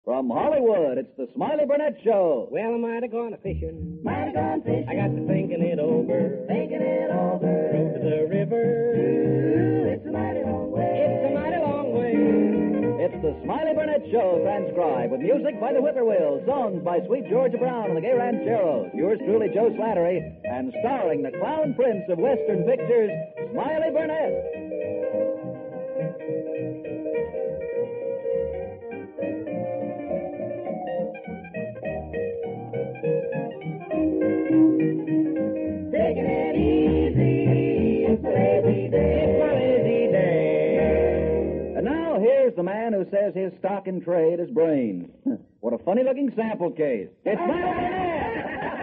From Hollywood, it's the Smiley Burnett Show. Well, I might have gone a fishing. Might have gone fishing. I got to thinking it over. Thinking it over. Rode to the river. Ooh, it's a mighty long way. It's a mighty long way. It's the Smiley Burnett Show, transcribed with music by the Whippoorwills, songs by Sweet Georgia Brown and the Gay Rancheros, yours truly, Joe Slattery, and starring the clown prince of Western pictures, Smiley Burnett. Taking it easy. It's a lazy day. It's a lazy day. And now here's the man who says his stock in trade is brains. What a funny-looking sample case. It's Smiley Burnett!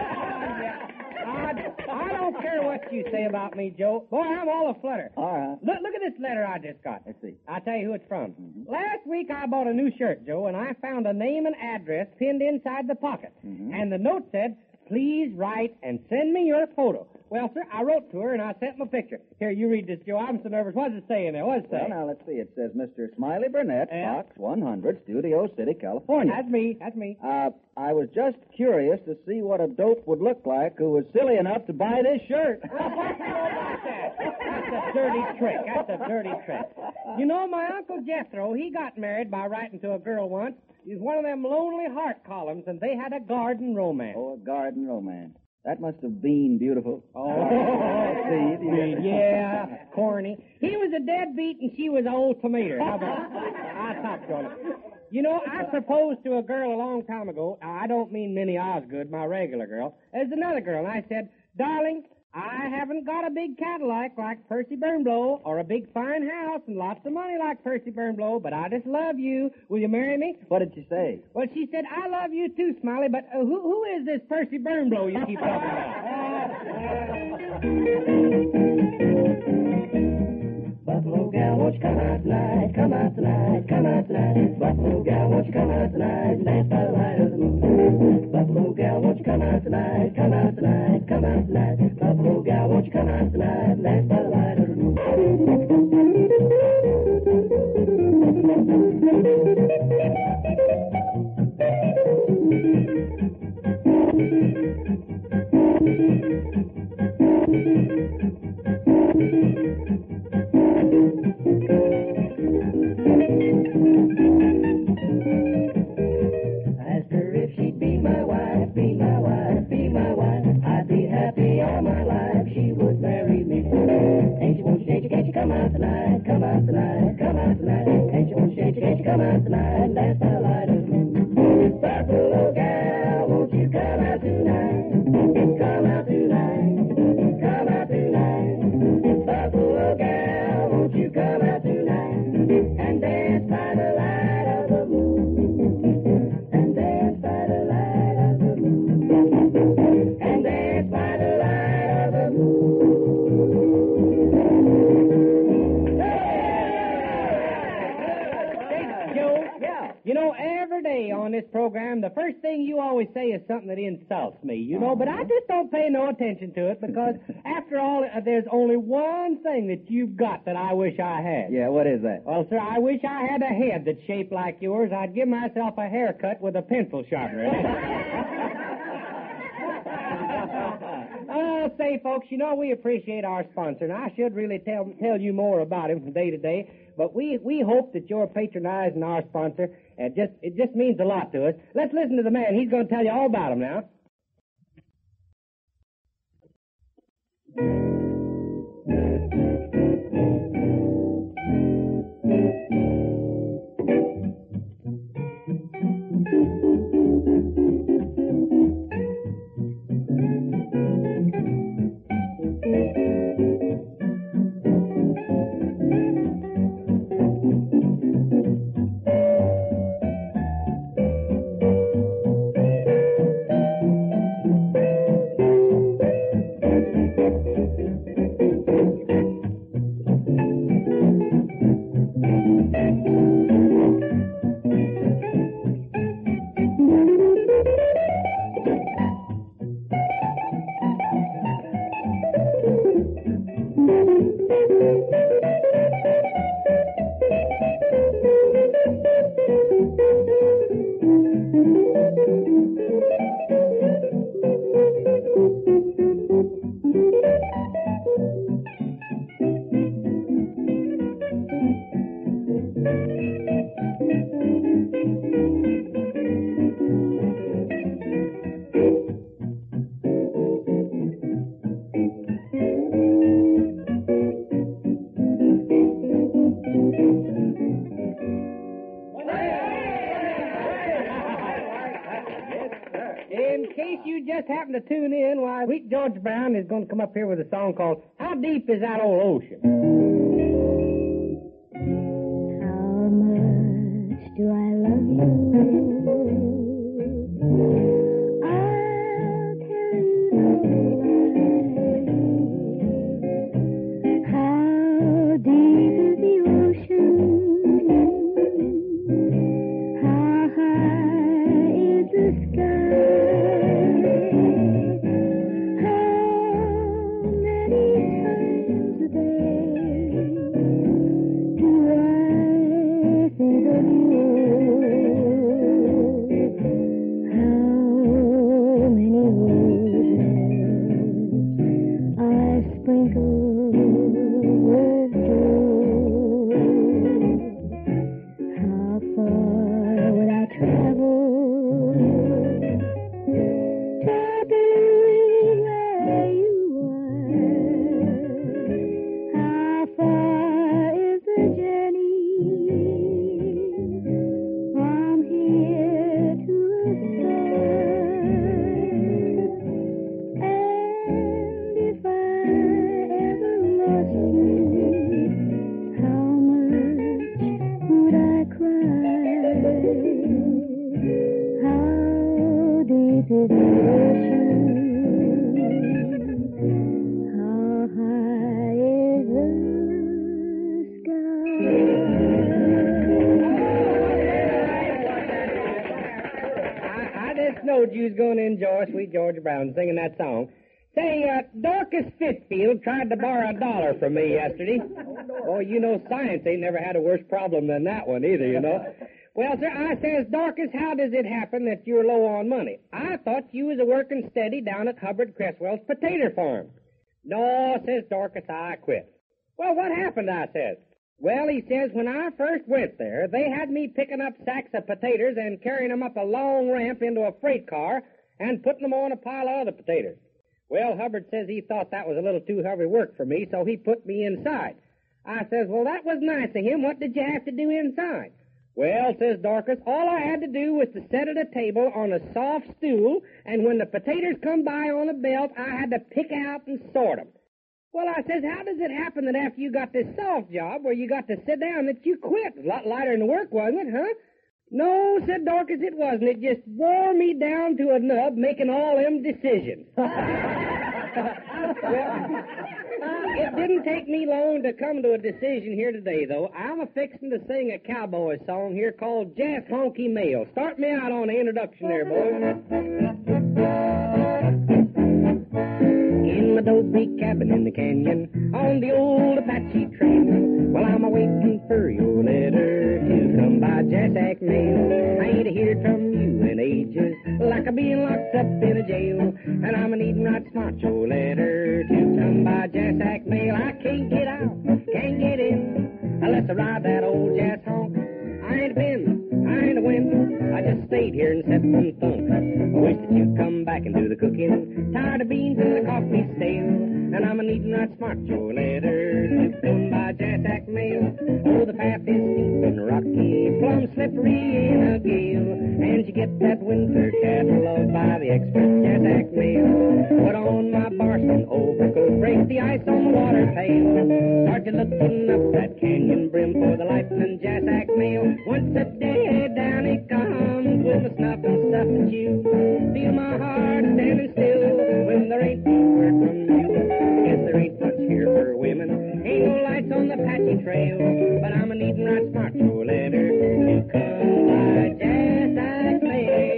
I don't care what you say about me, Joe. Boy, I'm all aflutter. All right. Look at this letter I just got. Let's see. I'll tell you who it's from. Last week I bought a new shirt, Joe, and I found a name and address pinned inside the pocket. And the note said, please write and send me your photo. Well, sir, I wrote to her and I sent my picture. Here, you read this, Joe. I'm so nervous. What does it say in there? What does it say? Well, now, let's see. It says Mr. Smiley Burnett, Yeah. Box 100, Studio City, California. That's me. That's me. I was just curious to see what a dope would look like who was silly enough to buy this shirt. Well, what do you know about that? That's a dirty trick. That's a dirty trick. You know, my Uncle Jethro, he got married by writing to a girl once. He was one of them lonely heart columns, and they had a garden romance. Oh, a garden romance. That must have been beautiful. Oh, see, yeah, corny. He was a deadbeat and she was an old tomato. How about I stopped on it. You know, I proposed to a girl a long time ago. Now, I don't mean Minnie Osgood, my regular girl. There's another girl, and I said, darling, I haven't got a big Cadillac like Percy Burnblow or a big fine house and lots of money like Percy Burnblow, but I just love you. Will you marry me? What did she say? Well, she said, I love you too, Smiley, but who is this Percy Burnblow you keep talking about? Buffalo gal, won't you come out tonight? Come out tonight, come out tonight. Buffalo gal, won't you come out tonight and dance by the light of the moon? Buffalo gal, won't you come out tonight? Come out tonight, come out tonight. Buffalo gal, won't you come out tonight and dance by the light of the moon? Asked her if she'd be my wife, be my wife, be my wife. I'd be happy all my life. She would marry me. Ain't you, won't you, can't you come out tonight? Come out tonight, come out tonight. Ain't you, won't you, can't you come out tonight and dance by the light of the moon? Buffalo gal, won't you come out tonight? Come out tonight, come out tonight. Buffalo gal, won't you come out tonight and dance by the light of the moon? And dance by the light of the moon. And dance by the light of the moon. Joe? Yeah. You know, every day on this program, the first thing you always say is something that insults me, you know, but I just don't pay no attention to it because, after all, there's only one thing that you've got that I wish I had. Yeah, what is that? Well, sir, I wish I had a head that's shaped like yours. I'd give myself a haircut with a pencil sharpener. Oh, say, folks, you know, we appreciate our sponsor, and I should really tell you more about him from day to day, but we hope that you're patronizing our sponsor. It just means a lot to us. Let's listen to the man. He's going to tell you all about him now. in case you just happen to tune in, why, Sweet George Brown is going to come up here with a song called How Deep Is That Old Ocean? How much do I love you? I'll tell you how deep is the ocean? How high is the sky? How many times a day do I think of you? How many roses I sprinkle with joy? How far would I travel to be where you are? How far is the journey from here to the sky? And if I ever lost you, how much would I cry? How deep is the ocean? How high is the I just knowed you was going to enjoy Sweet George Brown singing that song. Say, Dorcas Fitfield tried to borrow $1 from me yesterday. Oh, you know, science ain't never had a worse problem than that one either, you know. Well, sir, I says, Dorcas, how does it happen that you're low on money? I thought you was a-working steady down at Hubbard Cresswell's potato farm. No, says Dorcas, I quit. Well, what happened, I says. Well, he says, when I first went there, they had me picking up sacks of potatoes and carrying them up a long ramp into a freight car and putting them on a pile of other potatoes. Well, Hubbard says he thought that was a little too heavy work for me, so he put me inside. I says, well, that was nice of him. What did you have to do inside? Well, says Dorcas, all I had to do was to sit at a table on a soft stool, and when the potatoes come by on a belt, I had to pick out and sort them. Well, I says, how does it happen that after you got this soft job where you got to sit down that you quit? A lot lighter than the work, wasn't it, huh? No, said Dorcas, it wasn't. It just wore me down to a nub making all them decisions. Well, it didn't take me long to come to a decision here today, though. I'm a-fixing to sing a cowboy song here called Jas Honky Mail. Start me out on the introduction there, boys. In my adobe cabin in the canyon, on the old Apache train, while I'm a-waiting for your letter to come by Jasack mail. I ain't heard from you in ages, like I'm being locked up in a jail, and I'm a-needing right smart your letter to come by Jasack mail. I can't get out, can't get in, unless I ride that old Jas Honk. I ain't a pin, I ain't a win, I just stayed here and sat and thunk. I wish that you'd come back and do the cooking, tired of beans and the coffee stale, and I'm a-needing right smart your letter to come by Jasack mail. Oh, the path is steep and rocky, plumb slippery in a gale, and you get that winter catalog by the express Jasack mail. Put on my Barson overcoat, break the ice on the water pail, start you looking up that canyon brim for the lightning Jasack mail. Once a day down it comes with the snuff and stuff and chew. Feel my heart standing still when there ain't no word from you. Guess there ain't much here for women, ain't no lights on the Apache trail, but I'm a-needing right smart your letter to come by Jasack mail.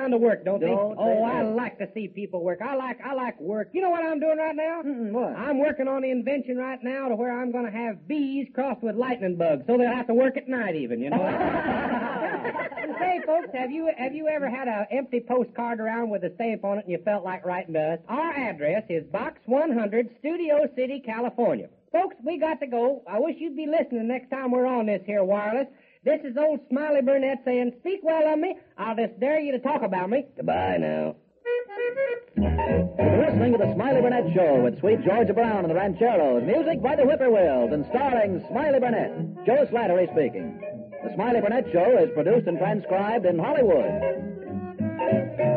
down to work, don't they? Don't Oh, they? I like to see people work. I like work. You know what I'm doing right now? What? I'm working on the invention right now to where I'm going to have bees crossed with lightning bugs, so they'll have to work at night even, you know. Say, folks, have you ever had an empty postcard around with a stamp on it and you felt like writing to us? Our address is Box 100, Studio City, California. Folks, we got to go. I wish you'd be listening next time we're on this here wireless. This is old Smiley Burnett saying, speak well of me. I'll just dare you to talk about me. Goodbye now. You're listening to the Smiley Burnett Show with Sweet Georgia Brown and the Rancheros. Music by the Whippoorwills and starring Smiley Burnett. Joe Slattery speaking. The Smiley Burnett Show is produced and transcribed in Hollywood.